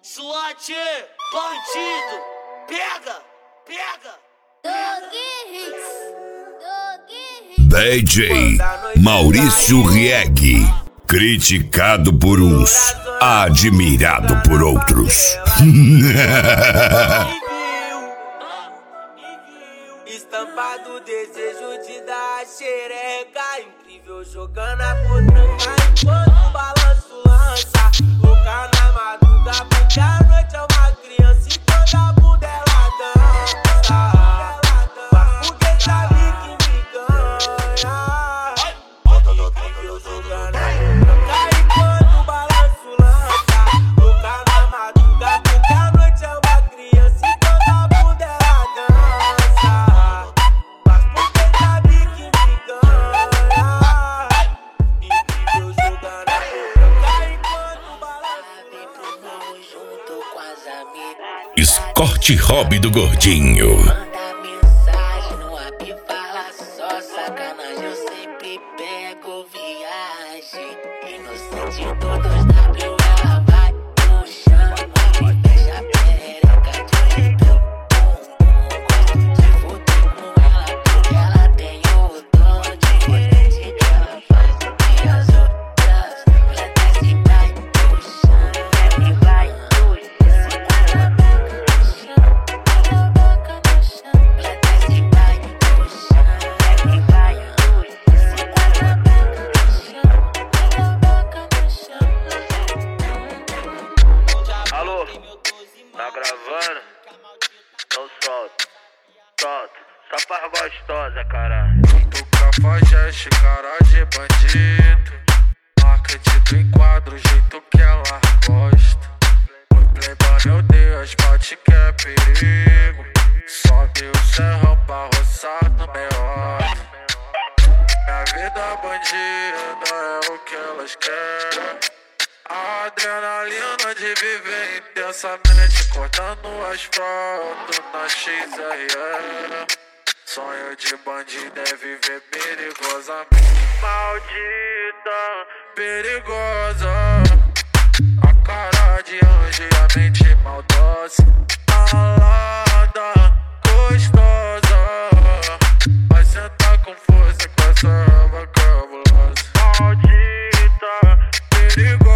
SWAT, bandido, pega, pega. DJ Maurício Rieg, criticado por uns, admirado por outros. Estampado desejo de dar xereca, incrível jogando a potranca enquanto balanço lança. Louca na madruga porque a noite é uma criança e toda bunda ela dança. Mas porque sabe que me ganha. Incrível jogando a potranca enquanto balanço lança. Louca na madruga porque a noite é uma criança e toda bunda ela dança. Mas porque sabe que me ganha. Incrível jogando a potranca enquanto balanço lança. Junto com as amigas. Escorte Hobby do Gordinho. Manda mensagem no app, fala só sacanagem. Eu sempre pego viagem. Inocente todos W, ela vai no chão. E fecha a perereca de teu bumbum. Gosto de fuder com ela porque ela tem o dom diferente. Ela faz o que as outras. Ela desce e vai no chão. E vai no chão. Alô, tá gravando? Então solta, solta, só pra gostosa, caralho. Tu cafajeste, cara de bandido. Marketing do enquadro, o jeito que ela gosta. O playboy, meu Deus, bate que é perigo. Sobe o serrão pra roçar no meio. Minha vida bandida é o que elas querem. A adrenalina de viver intensamente, cortando o asfalto na XRE. Sonho de bandido é viver perigosamente. Maldita, perigosa. A cara de anjo e a mente maldosa. Malada, gostosa. Vai sentar com força com essa raba cabulosa. Maldita, perigosa.